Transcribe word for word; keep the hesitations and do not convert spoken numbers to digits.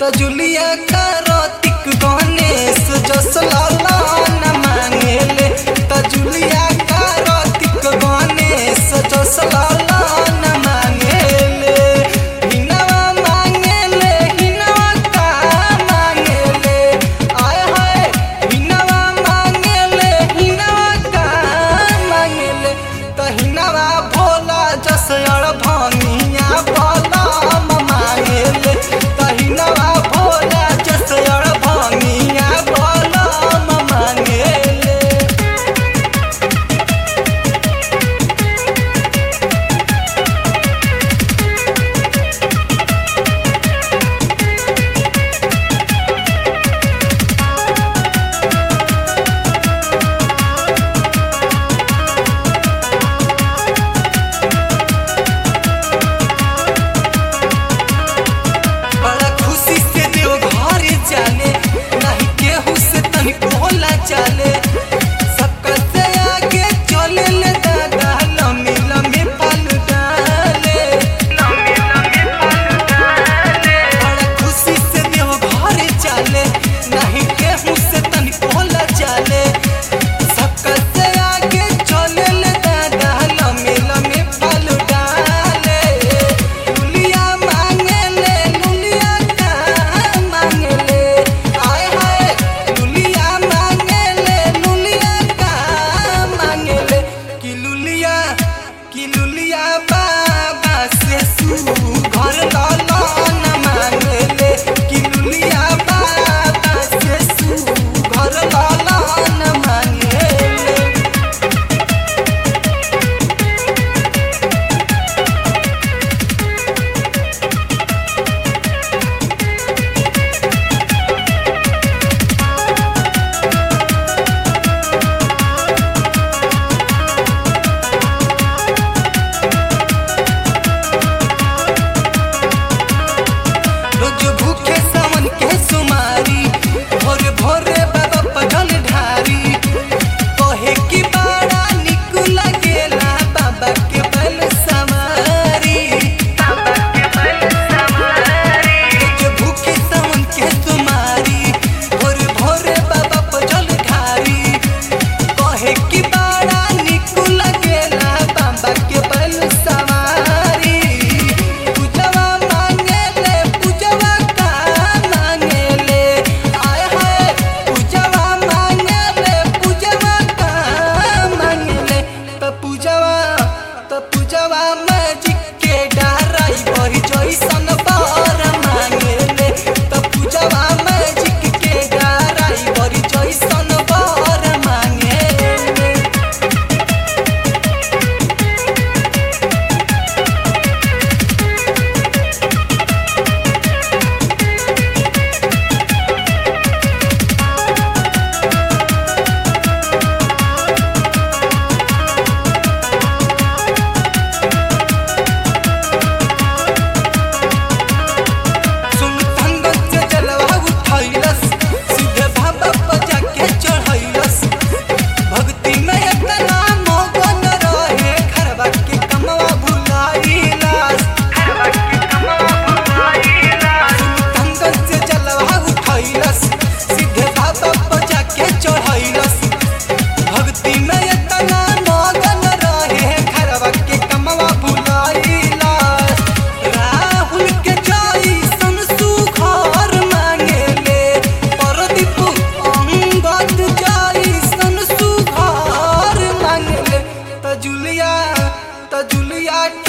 जुलिया कार्तिक गणेश जस लालन मांगेले त जुलिया कार्तिक गणेश जस लालन मांगेले हिनवा मांगेले हिनवा का मांगेले आय हाय हिनवा मांगेले हिनवा का मांगेले त हिनवा भोला जस अड़ भंगिया भोला मांगेले त हिनवा भोला जस अड़ भंगिया भोला मांगेले। बड़ा खुशी से देव घर जाने नहीं केहू से तनिको होला चले सबका से आगे चले ले दादा लम्बी लम्बी फल डाले लम्बी लम्बी फल डाले बड़ा खुशी से देव घर चले नहीं केहू से तनिको होला चले सबका से आगे चले ले दादा लम्बी लम्बी फल डाले लुलिया मांगेले लुलिया का मांगेले आय हाय लुलिया मांगेले लुलिया का मांगेले कि लुलिया कि लुलिया बाबा से सू घर लालन मांगेले कि लुलिया बाबा से सू घर लालन मांगेले। रोज भूखे सावन के सुमारी भोरे भोरे बाबा पजल ढारी कहे कि बड़ा निक लगेला बाबा के बल सवारी बाबा के बल सवारी रोज भूखे सावन के सुमारी भोरे भोरे बाबा पजल ढारी कहे कि बड़ा निक लगेला बाबा के बल सवारी पूजवा मांगेले पूजवा का मांगेले आय हाय पूजवा मांगेले पूजवा का मांगेले त पूजवा त पूजवा मैजिक के डराई बही जैसन बर मांगेले त पूजवा मैजिक के डराई बही जैसन बर मांगेले। सुल्तानगंज से जलवा उठैलस सीधे बाबा पर जाके चढ़ैलस भक्ति में इतना मगन रहे घरवा के कमवा भुलाइलस घरवा के कमवा भुलाइलस सुल्तानगंज से जलवा उठैलस सीधे बाबा पर जाके चढ़ैलस भक्ति में इतना मगन रहे घरवा के कमवा भुलाइलस राहुल के जैसन सुघर मांगेले परदीप अंगद जैसन सुघर मांगेले त जुलिया त जुलिया